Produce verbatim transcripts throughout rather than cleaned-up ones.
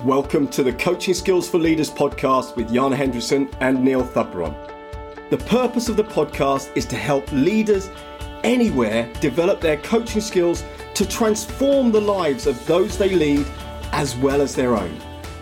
Welcome to the Coaching Skills for Leaders podcast with Jan Hendrickson and Neil Thupron. The purpose of the podcast is to help leaders anywhere develop their coaching skills to transform the lives of those they lead as well as their own.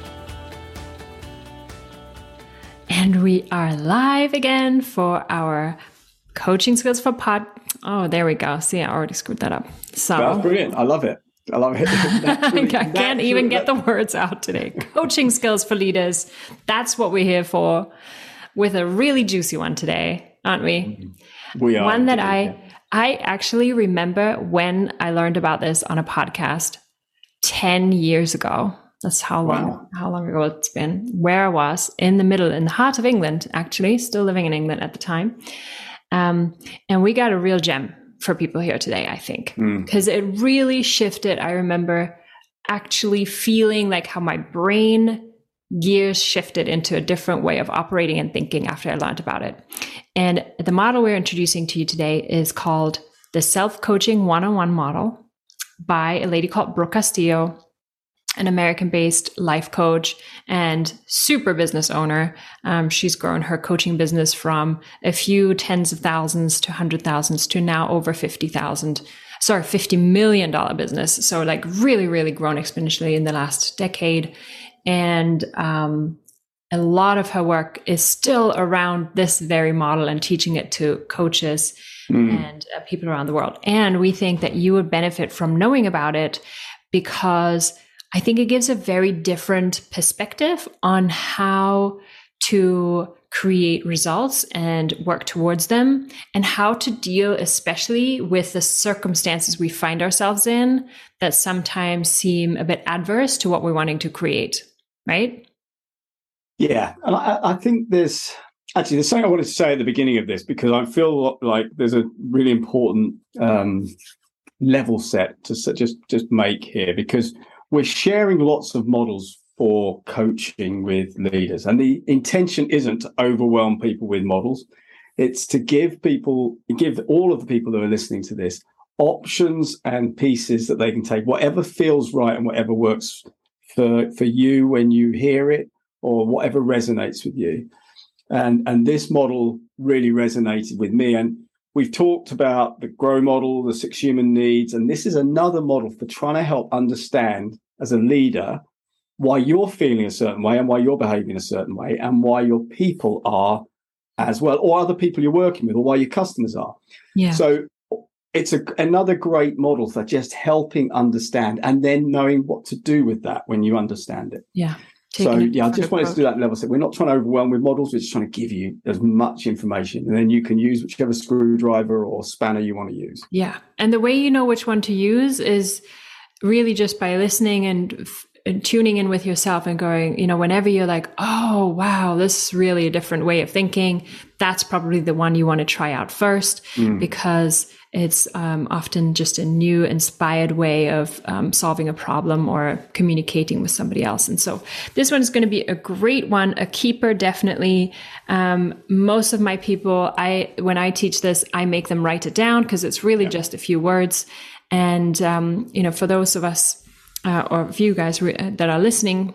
And we are live again for our Coaching Skills for Pod. Oh, there we go. See, I already screwed that up. So that's brilliant. I love it. I love it. I can't naturally, even get the words out today. Coaching Skills for Leaders. That's what we're here for, with a really juicy one today, aren't we? We are. One that I, yeah. I actually remember when I learned about this on a podcast ten years ago. That's how long, wow. how long ago it's been. Where I was in the middle, in the heart of England, actually, still living in England at the time. Um, and we got a real gem for people here today, I think, because mm. it really shifted. I remember actually feeling like how my brain gears shifted into a different way of operating and thinking after I learned about it. And the model we're introducing to you today is called the Self-Coaching One-on-One Model by a lady called Brooke Castillo, an American-based life coach and super business owner. Um, she's grown her coaching business from a few tens of thousands to hundred thousands to now over fifty thousand, sorry, fifty million dollars business. So like really, really grown exponentially in the last decade. And um, a lot of her work is still around this very model and teaching it to coaches mm. and uh, people around the world. And we think that you would benefit from knowing about it because I think it gives a very different perspective on how to create results and work towards them, and how to deal especially with the circumstances we find ourselves in that sometimes seem a bit adverse to what we're wanting to create, right? Yeah, and I, I think there's actually there's something I wanted to say at the beginning of this, because I feel like there's a really important um, level set to just, just make here, because we're sharing lots of models for coaching with leaders. And the intention isn't to overwhelm people with models. It's to give people, give all of the people who are listening to this options and pieces that they can take, whatever feels right and whatever works for, for you when you hear it, or whatever resonates with you. And, and this model really resonated with me. And we've talked about the GROW model, the six human needs, and this is another model for trying to help understand as a leader why you're feeling a certain way and why you're behaving a certain way and why your people are as well, or other people you're working with, or why your customers are. Yeah. So it's a, another great model for just helping understand and then knowing what to do with that when you understand it. Yeah. So, yeah, I just wanted to do that level set. We're not trying to overwhelm with models. We're just trying to give you as much information, and then you can use whichever screwdriver or spanner you want to use. Yeah. And the way you know which one to use is really just by listening and, and tuning in with yourself and going, you know, whenever you're like, oh, wow, this is really a different way of thinking, that's probably the one you want to try out first, mm. because it's um, often just a new, inspired way of um, solving a problem or communicating with somebody else. And so this one is going to be a great one, a keeper, definitely. Um, most of my people, I when I teach this, I make them write it down because it's really yeah. just a few words. And, um, you know, for those of us uh, or a few guys re- that are listening,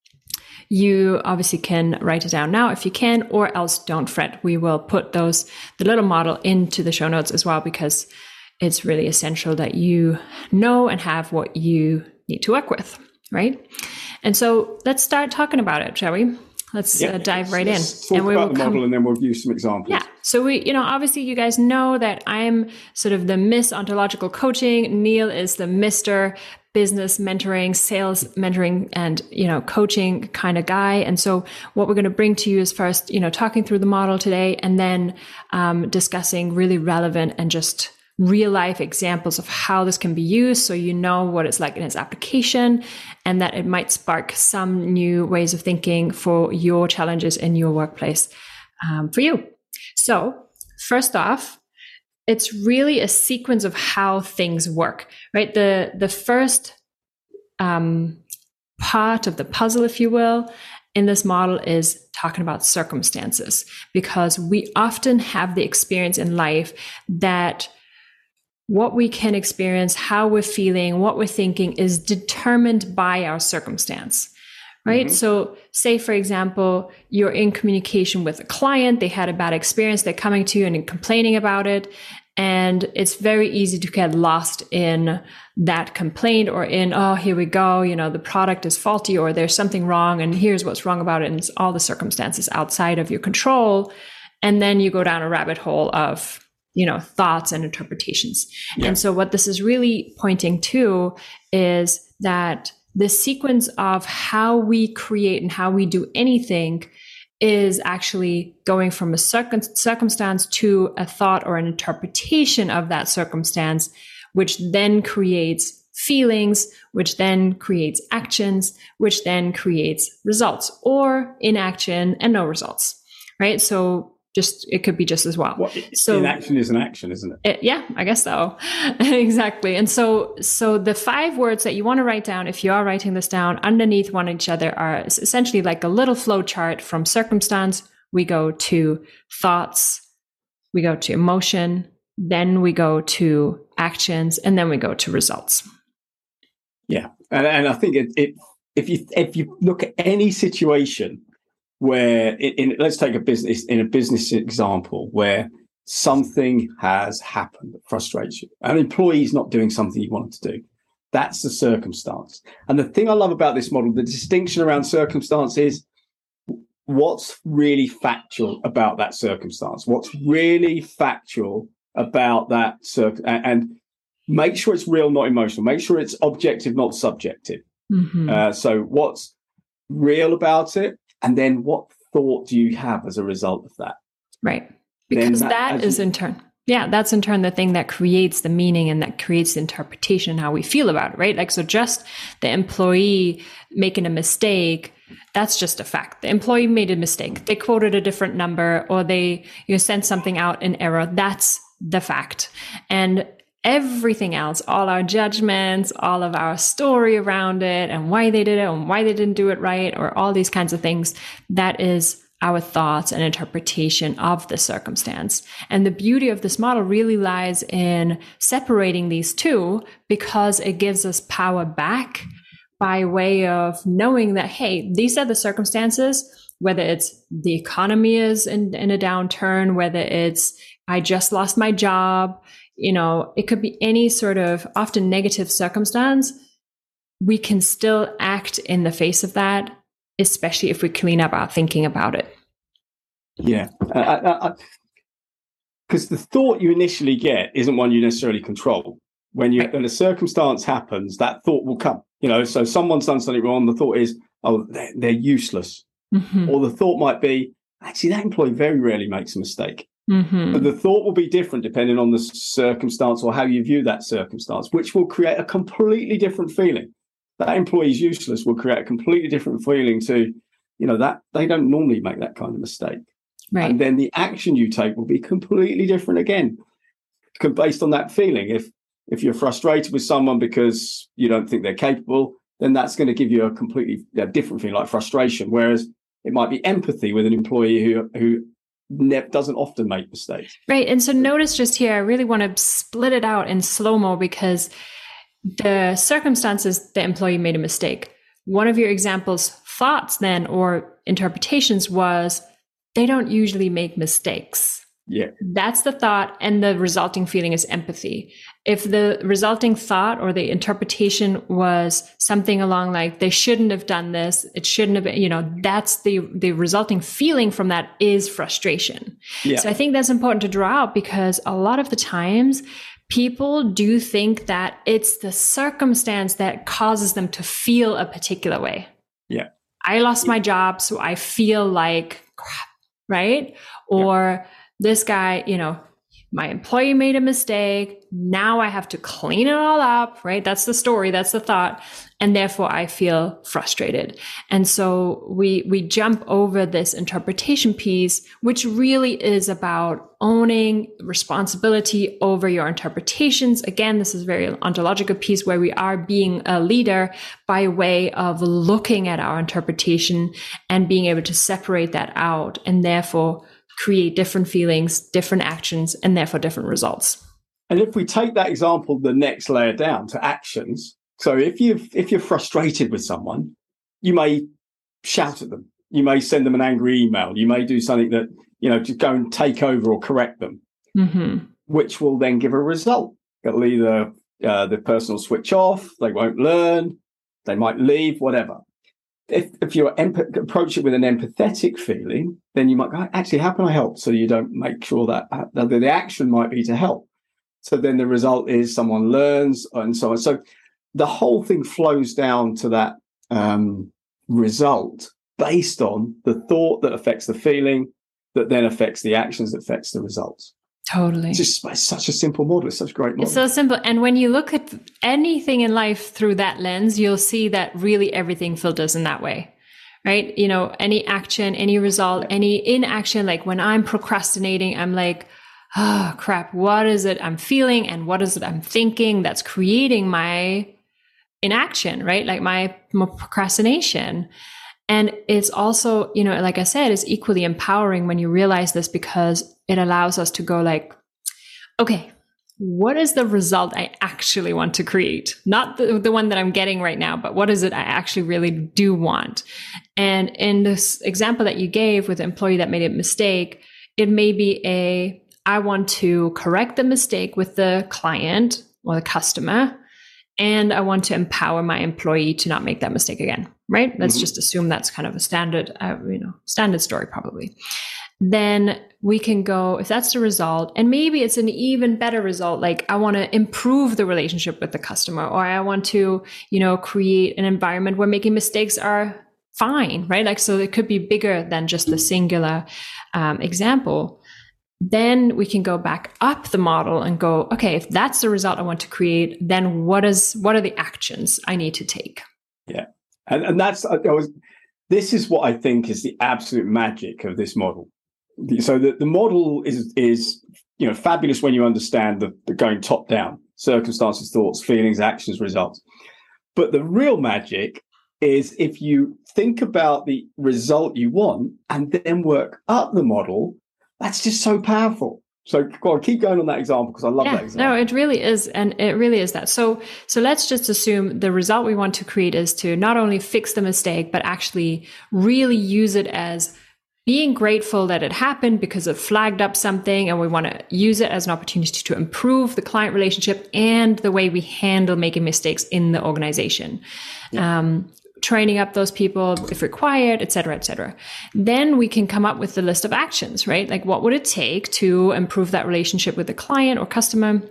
you obviously can write it down now if you can, or else don't fret. We will put those, the little model into the show notes as well, because it's really essential that you know and have what you need to work with, right? And so let's start talking about it, shall we? Let's yeah, uh, dive right let's in. Talk and we about will the model come, and then we'll use some examples. Yeah. So we, you know, obviously you guys know that I'm sort of the Miss Ontological Coaching. Neil is the Mister Business mentoring, sales mentoring, and, you know, coaching kind of guy. And so what we're going to bring to you is first, you know, talking through the model today, and then um, discussing really relevant and just real life examples of how this can be used, so you know what it's like in its application, and that it might spark some new ways of thinking for your challenges in your workplace um, for you. So first off, it's really a sequence of how things work, right? The the first um, part of the puzzle, if you will, in this model is talking about circumstances, because we often have the experience in life that what we can experience, how we're feeling, what we're thinking is determined by our circumstance, right? Mm-hmm. So say, for example, you're in communication with a client, they had a bad experience, they're coming to you and complaining about it. And it's very easy to get lost in that complaint or in, oh, here we go, you know, the product is faulty or there's something wrong and here's what's wrong about it. And it's all the circumstances outside of your control. And then you go down a rabbit hole of, you know, thoughts and interpretations. Yeah. And so what this is really pointing to is that the sequence of how we create and how we do anything is actually going from a circum- circumstance to a thought or an interpretation of that circumstance, which then creates feelings, which then creates actions, which then creates results or inaction and no results, right? So just, it could be just as well. well so inaction is an action, isn't it? it yeah, I guess so. Exactly. And so, so the five words that you want to write down, if you are writing this down underneath one each other, are essentially like a little flow chart. From circumstance, we go to thoughts, we go to emotion, then we go to actions, and then we go to results. Yeah. And, and I think it, it, if you, if you look at any situation where in, in let's take a business in a business example where something has happened that frustrates you. An employee is not doing something you want to do. That's the circumstance. And the thing I love about this model, the distinction around circumstance is what's really factual about that circumstance. What's really factual about that circ- and make sure it's real, not emotional. Make sure it's objective, not subjective. Mm-hmm. Uh, so what's real about it? And then what thought do you have as a result of that? Right. Because that, that is you, in turn, yeah, that's in turn the thing that creates the meaning and that creates the interpretation, how we feel about it, right? Like, so just the employee making a mistake, that's just a fact. The employee made a mistake. They quoted a different number or they, you know, sent something out in error. That's the fact. And everything else, all our judgments, all of our story around it and why they did it and why they didn't do it right, or all these kinds of things, that is our thoughts and interpretation of the circumstance. And the beauty of this model really lies in separating these two because it gives us power back by way of knowing that, hey, these are the circumstances, whether it's the economy is in, in a downturn, whether it's I just lost my job, you know, it could be any sort of often negative circumstance. We can still act in the face of that, especially if we clean up our thinking about it. Yeah. Because the thought you initially get isn't one you necessarily control. When you right. when a circumstance happens, that thought will come. You know, so someone's done something wrong. The thought is, oh, they're, they're useless. Mm-hmm. Or the thought might be, actually, that employee very rarely makes a mistake. Mm-hmm. But the thought will be different depending on the circumstance or how you view that circumstance, which will create a completely different feeling. That employee is useless will create a completely different feeling to, you know, that they don't normally make that kind of mistake. Right. And then the action you take will be completely different again, based on that feeling. If if you're frustrated with someone because you don't think they're capable, then that's going to give you a completely you know, different feeling, like frustration. Whereas it might be empathy with an employee who who ne- doesn't often make mistakes. Right. And so notice just here, I really want to split it out in slow-mo because the circumstances the employee made a mistake. One of your examples, thoughts then, or interpretations was, they don't usually make mistakes. Yeah. That's the thought. And the resulting feeling is empathy. If the resulting thought or the interpretation was something along like, they shouldn't have done this, it shouldn't have been, you know, that's the, the resulting feeling from that is frustration. Yeah. So I think that's important to draw out because a lot of the times people do think that it's the circumstance that causes them to feel a particular way. Yeah. I lost my job, so I feel like crap, right? Or yeah. This guy, you know, my employee made a mistake. Now I have to clean it all up, right? That's the story. That's the thought. And therefore I feel frustrated. And so we, we jump over this interpretation piece, which really is about owning responsibility over your interpretations. Again, this is a very ontological piece where we are being a leader by way of looking at our interpretation and being able to separate that out and therefore create different feelings, different actions, and therefore different results. And if we take that example the next layer down to actions, so if you if you're frustrated with someone, you may shout at them. You may send them an angry email. You may do something that, you know, to go and take over or correct them, mm-hmm. which will then give a result. It'll either uh, the person will switch off, they won't learn, they might leave, whatever. If if you emp- approach it with an empathetic feeling, then you might go, actually, how can I help? So you don't make sure that, that the action might be to help. So then the result is someone learns and so on. So the whole thing flows down to that um, result based on the thought that affects the feeling, that then affects the actions, that affects the results. Totally. It's just it's such a simple model. It's such a great model. It's so simple. And when you look at anything in life through that lens, you'll see that really everything filters in that way, right? You know, any action, any result, any inaction, like when I'm procrastinating, I'm like, oh, crap, what is it I'm feeling and what is it I'm thinking that's creating my inaction, right? Like my, my procrastination. And it's also, you know, like I said, it's equally empowering when you realize this, because it allows us to go like, okay, what is the result I actually want to create? Not the, the one that I'm getting right now, but what is it I actually really do want? And in this example that you gave with the employee that made a mistake, it may be a, I want to correct the mistake with the client or the customer, and I want to empower my employee to not make that mistake again, right? Let's mm-hmm. just assume that's kind of a standard, uh, you know, standard story probably. Then we can go, if that's the result, and maybe it's an even better result, like I want to improve the relationship with the customer, or I want to, you know, create an environment where making mistakes are fine, right? Like, so it could be bigger than just the singular um, example. Then we can go back up the model and go, okay, if that's the result I want to create, then what is, what are the actions I need to take? Yeah. And, and that's, I was, this is what I think is the absolute magic of this model. So the, the model is, is, you know, fabulous when you understand the, the going top down, circumstances, thoughts, feelings, actions, results. But the real magic is if you think about the result you want and then work up the model. That's just so powerful. So go on, keep going on that example, because I love yeah, that example. No, it really is. And it really is that. So, so let's just assume the result we want to create is to not only fix the mistake, but actually really use it as being grateful that it happened because it flagged up something, and we want to use it as an opportunity to improve the client relationship and the way we handle making mistakes in the organization. Yeah. Um, training up those people if required, et cetera, et cetera. Then we can come up with the list of actions, right? Like, what would it take to improve that relationship with the client or customer,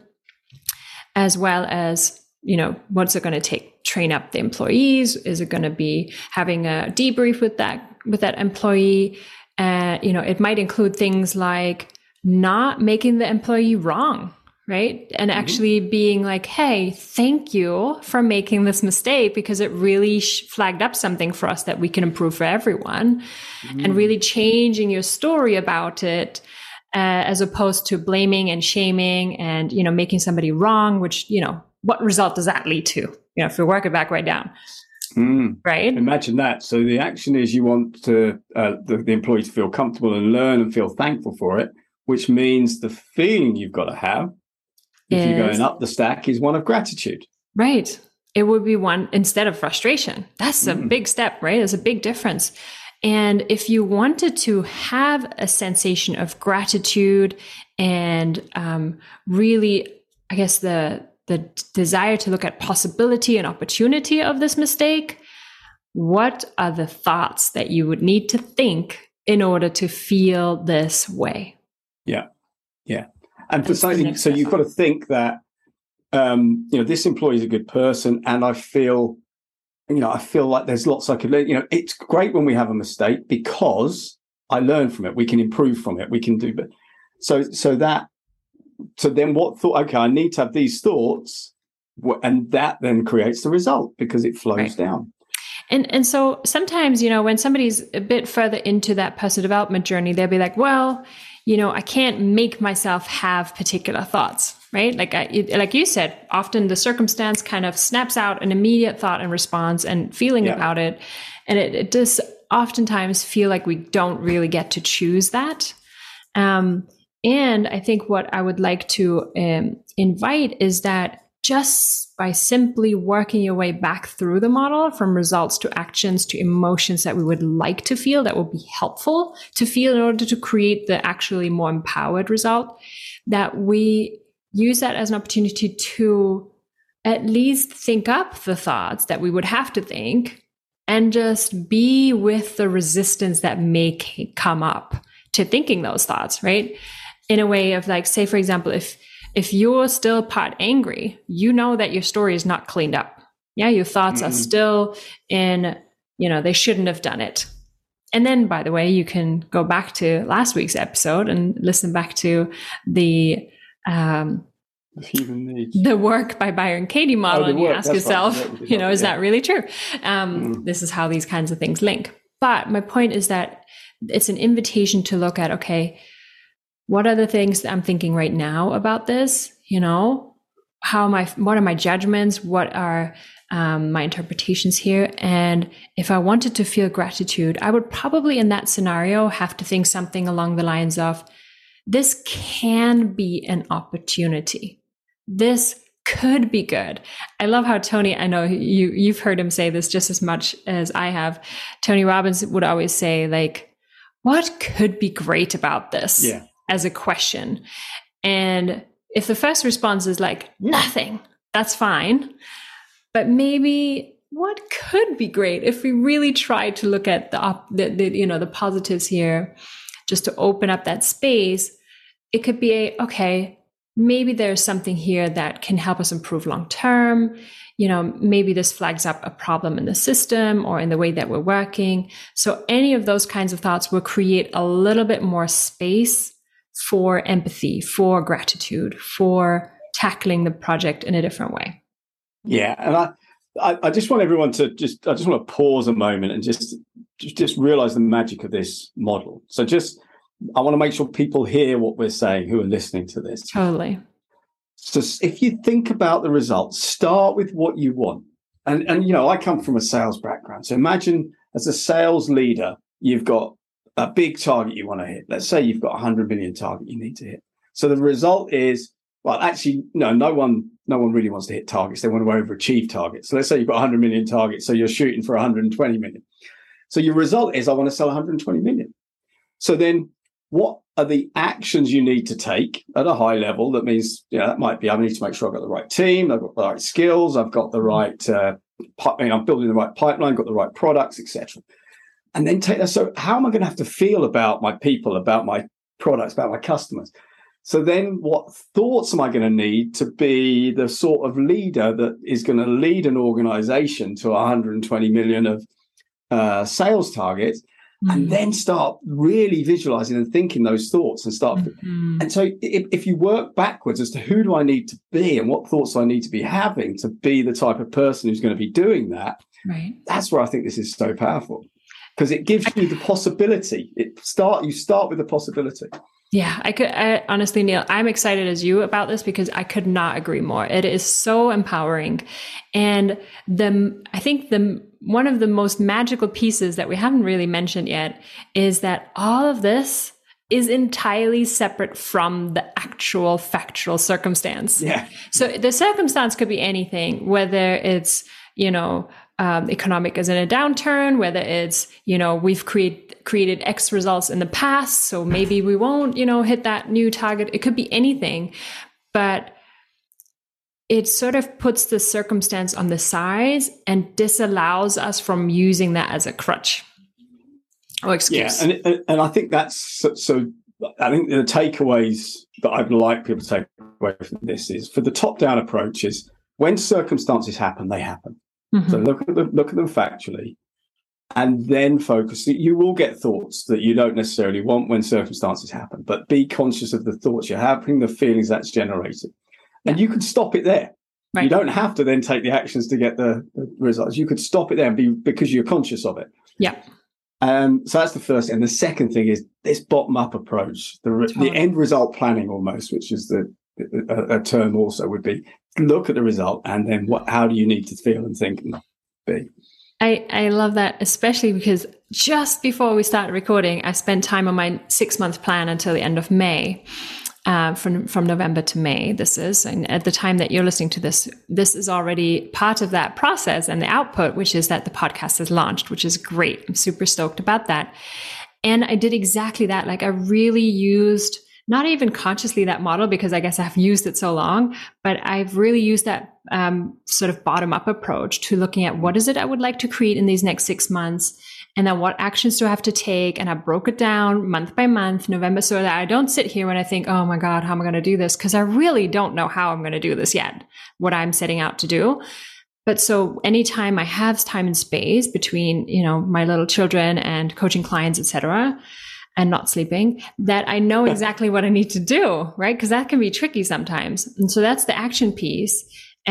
as well as, you know, what's it going to take? Train up the employees? Is it going to be having a debrief with that, with that employee? Uh, you know, it might include things like not making the employee wrong, right? And actually being like, hey, thank you for making this mistake, because it really sh- flagged up something for us that we can improve for everyone. Mm. And really changing your story about it, uh, as opposed to blaming and shaming and, you know, making somebody wrong, which, you know, what result does that lead to? You know, if we work it back right down. Mm. Right? Imagine that. So the action is you want to uh, the, the employee to feel comfortable and learn and feel thankful for it, which means the feeling you've got to have if is, you're going up the stack is one of gratitude. Right. It would be one instead of frustration. That's a mm. big step, right? There's a big difference. And if you wanted to have a sensation of gratitude and um, really, I guess, the the desire to look at possibility and opportunity of this mistake, what are the thoughts that you would need to think in order to feel this way? Yeah. Yeah. And for something, so you've got to think that, um, you know, this employee is a good person, and I feel, you know, I feel like there's lots I could learn. You know, it's great when we have a mistake because I learn from it. We can improve from it. We can do, but so, so that, so then what thought, okay, I need to have these thoughts, and that then creates the result because it flows right down. And and so sometimes, you know, when somebody's a bit further into that personal development journey, they'll be like, well, you know, I can't make myself have particular thoughts, right? Like I, it, like you said, often the circumstance kind of snaps out an immediate thought and response and feeling yeah. about it. And it, it does oftentimes feel like we don't really get to choose that. Um, and I think what I would like to um, invite is that just by simply working your way back through the model from results to actions to emotions that we would like to feel, that would be helpful to feel in order to create the actually more empowered result, that we use that as an opportunity to at least think up the thoughts that we would have to think and just be with the resistance that may come up to thinking those thoughts, right? In a way of like, say, for example, if If you're still part angry, you know that your story is not cleaned up. Yeah, your thoughts mm-hmm. are still in, you know, they shouldn't have done it. And then, by the way, you can go back to last week's episode and listen back to the um, the work by Byron Katie model, oh, and you work, ask yourself, right. you know, is yeah. that really true? Um, mm-hmm. This is how these kinds of things link. But my point is that it's an invitation to look at, okay, what are the things that I'm thinking right now about this? You know, how am I, what are my judgments? What are um, my interpretations here? And if I wanted to feel gratitude, I would probably in that scenario have to think something along the lines of, this can be an opportunity. This could be good. I love how Tony, I know you, you've heard him say this just as much as I have. Tony Robbins would always say, like, what could be great about this? Yeah. As a question. And if the first response is like, nothing, that's fine. But maybe what could be great if we really try to look at the, op- the, the you know, the positives here, just to open up that space, it could be a, okay, maybe there's something here that can help us improve long-term. You know, maybe this flags up a problem in the system or in the way that we're working. So any of those kinds of thoughts will create a little bit more space for empathy, for gratitude, for tackling the project in a different way. Yeah, and I, I, I just want everyone to just, I just want to pause a moment and just, just, just realize the magic of this model. So just, I want to make sure people hear what we're saying who are listening to this. Totally. So if you think about the results, start with what you want. And, and you know, I come from a sales background. So imagine as a sales leader, you've got a big target you want to hit. Let's say you've got a hundred million target you need to hit. So the result is, well, actually, no, no one, no one really wants to hit targets. They want to overachieve targets. So let's say you've got a hundred million targets. So you're shooting for one hundred twenty million. So your result is, I want to sell one hundred twenty million. So then what are the actions you need to take at a high level? That means, yeah, that might be, I need to make sure I've got the right team. I've got the right skills. I've got the right, uh, I mean, I'm building the right pipeline, got the right products, et cetera. And then take that. So how am I going to have to feel about my people, about my products, about my customers? So then what thoughts am I going to need to be the sort of leader that is going to lead an organization to one hundred twenty million of uh, sales targets, mm-hmm. and then start really visualizing and thinking those thoughts and start. Mm-hmm. And so if, if you work backwards as to who do I need to be and what thoughts do I need to be having to be the type of person who's going to be doing that, right. That's where I think this is so powerful. Because it gives you the possibility. It start you start with the possibility. Yeah, I could I, honestly, Neil, I'm excited as you about this because I could not agree more. It is so empowering, and the I think the one of the most magical pieces that we haven't really mentioned yet is that all of this is entirely separate from the actual factual circumstance. Yeah. So the circumstance could be anything, whether it's you know. Um, economic is in a downturn, whether it's, you know, we've create, created X results in the past, so maybe we won't, you know, hit that new target. It could be anything, but it sort of puts the circumstance on the side and disallows us from using that as a crutch or excuse. Yeah, and, and I think that's, so, so I think the takeaways that I'd like people to take away from this is, for the top-down approach is, when circumstances happen, they happen. Mm-hmm. So look at them, look at them factually, and then focus. You will get thoughts that you don't necessarily want when circumstances happen, but be conscious of the thoughts you're having, the feelings that's generated, and you can stop it there. Right. You don't have to then take the actions to get the, the results. You could stop it there and be, because you're conscious of it. Yeah. Um, so that's the first thing. And the second thing is this bottom-up approach, the totally. the end result planning almost, which is the a, a term also would be, look at the result and then what, how do you need to feel and think and be? I, I love that, especially because just before we started recording, I spent time on my six month plan until the end of May. uh, from, from November to May, this is, and at the time that you're listening to this, this is already part of that process and the output, which is that the podcast has launched, which is great. I'm super stoked about that. And I did exactly that. Like I really used, not even consciously that model, because I guess I've used it so long, but I've really used that um, sort of bottom up approach to looking at what is it I would like to create in these next six months. And then what actions do I have to take? And I broke it down month by month, November, so that I don't sit here when I think, oh my God, how am I going to do this? Because I really don't know how I'm going to do this yet, what I'm setting out to do. But so anytime I have time and space between, you know, my little children and coaching clients, et cetera, and not sleeping, that I know exactly what I need to do, right? Because that can be tricky sometimes. And so that's the action piece.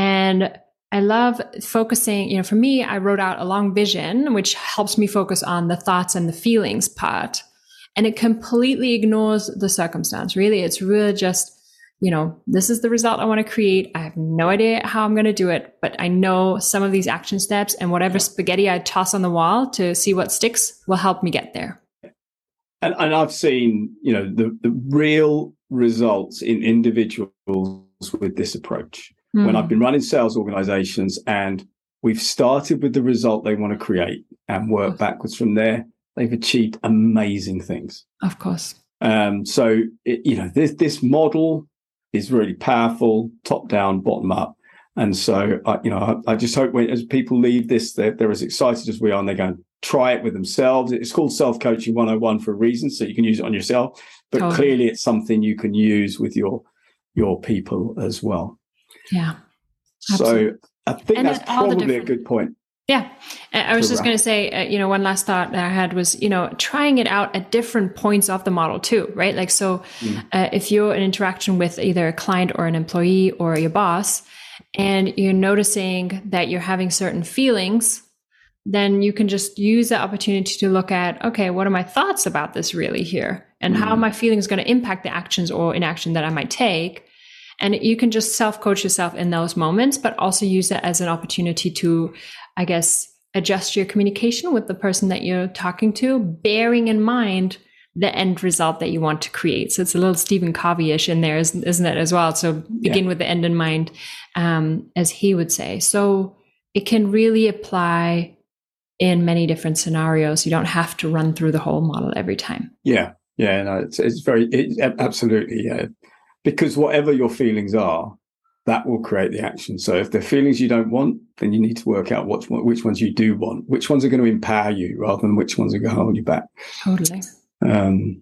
And I love focusing, you know, for me, I wrote out a long vision, which helps me focus on the thoughts and the feelings part. And it completely ignores the circumstance. Really, it's really just, you know, this is the result I want to create. I have no idea how I'm going to do it, but I know some of these action steps and whatever spaghetti I toss on the wall to see what sticks will help me get there. And, and I've seen, you know, the, the real results in individuals with this approach. Mm. When I've been running sales organizations and we've started with the result they want to create and work backwards from there, they've achieved amazing things. Of course. Um, so, it, you know, this, this model is really powerful, top down, bottom up. And so, I, you know, I, I just hope when as people leave this, they're, they're as excited as we are, and they're going to try it with themselves. It's called Self-Coaching one oh one for a reason, so you can use it on yourself. But totally. Clearly, it's something you can use with your your people as well. Yeah. Absolutely. So I think and that's probably a good point. Yeah. I was just going to say, uh, you know, one last thought that I had was, you know, trying it out at different points of the model too, right? Like, so mm. uh, if you're in interaction with either a client or an employee or your boss, and you're noticing that you're having certain feelings, then you can just use the opportunity to look at, okay, what are my thoughts about this really here? And mm. how are my feelings going to impact the actions or inaction that I might take? And you can just self-coach yourself in those moments, but also use it as an opportunity to, I guess, adjust your communication with the person that you're talking to, bearing in mind the end result that you want to create. So it's a little Stephen Covey-ish in there, isn't, isn't it, as well? So begin yeah. with the end in mind, um, as he would say. So it can really apply in many different scenarios. You don't have to run through the whole model every time. Yeah, yeah, no, it's, it's very, it, absolutely, yeah. Because whatever your feelings are, that will create the action. So if they're feelings you don't want, then you need to work out which, which ones you do want, which ones are going to empower you rather than which ones are going to hold you back. Totally. Um,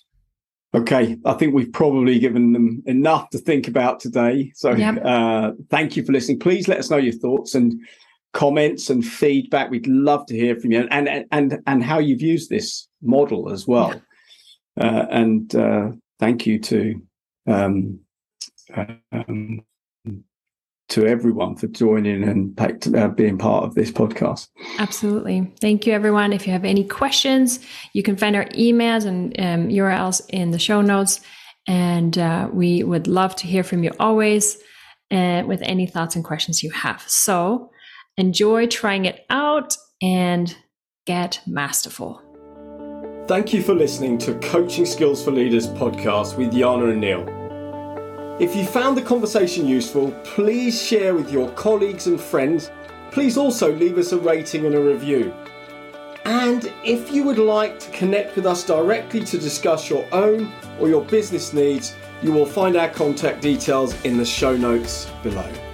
okay, I think we've probably given them enough to think about today. So yep. uh, thank you for listening. Please let us know your thoughts and comments and feedback. We'd love to hear from you, and and and, and how you've used this model as well. Yeah. Uh, and uh, thank you to um, um, to everyone for joining and uh, being part of this podcast. Absolutely. Thank you, everyone. If you have any questions, you can find our emails and um, U R Ls in the show notes. And uh, we would love to hear from you always uh, with any thoughts and questions you have. So enjoy trying it out and get masterful. Thank you for listening to Coaching Skills for Leaders podcast with Jana and Neil. If you found the conversation useful, please share with your colleagues and friends. Please also leave us a rating and a review. And if you would like to connect with us directly to discuss your own or your business needs, you will find our contact details in the show notes below.